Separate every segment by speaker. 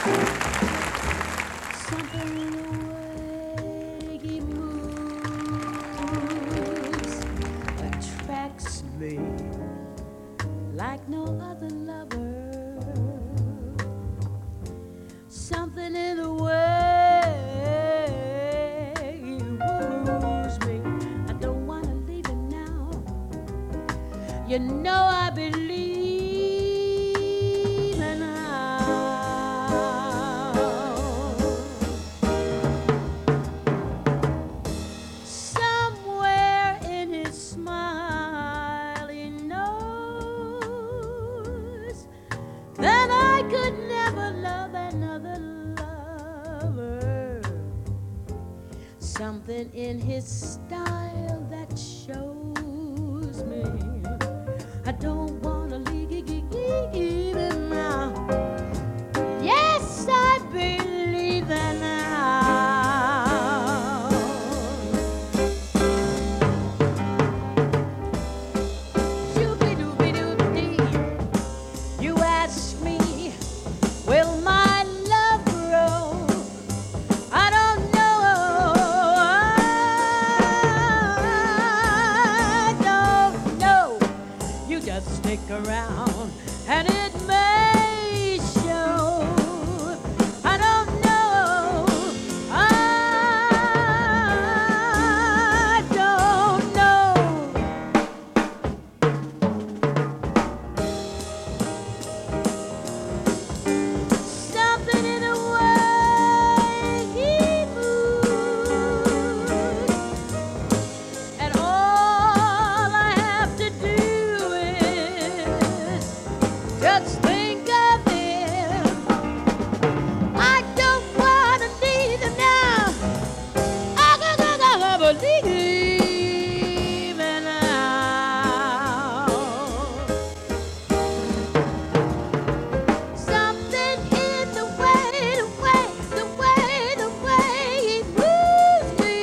Speaker 1: Something in the way he moves attracts me like no other lover. Something in the way he woos me. I don't wanna leave him now. You know I believe in now. Somewhere in his smile he knows that I could never love another lover. Something in his style that shows me I don't wanna leave him now. Yes, I believe that now. Shooby-dooby-dooby-dee. You ask me, will my love grow? I don't know. I don't know. You just stick around and it may show. I don't know. I don't know. Something in the way he moves, and all I have to do is just think of him. I don't wanna leave him now. I believe in now. Something in the way he moves me,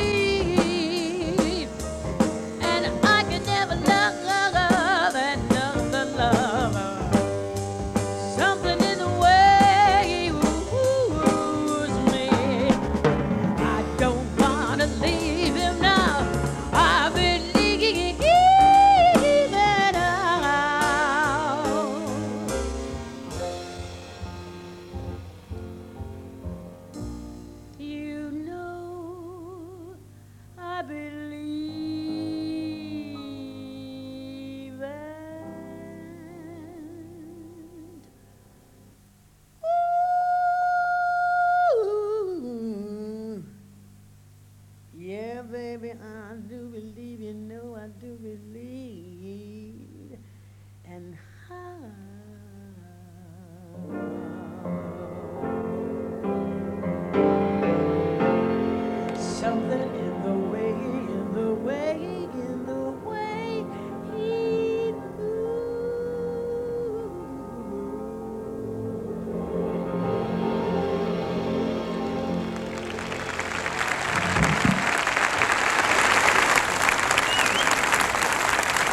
Speaker 1: and I can never love another lover. Something in the way he woos me. I don't wanna leave him now. I believe in now. You know I believe and ooh, yeah, baby, I do believe. You know I do believe and how. Something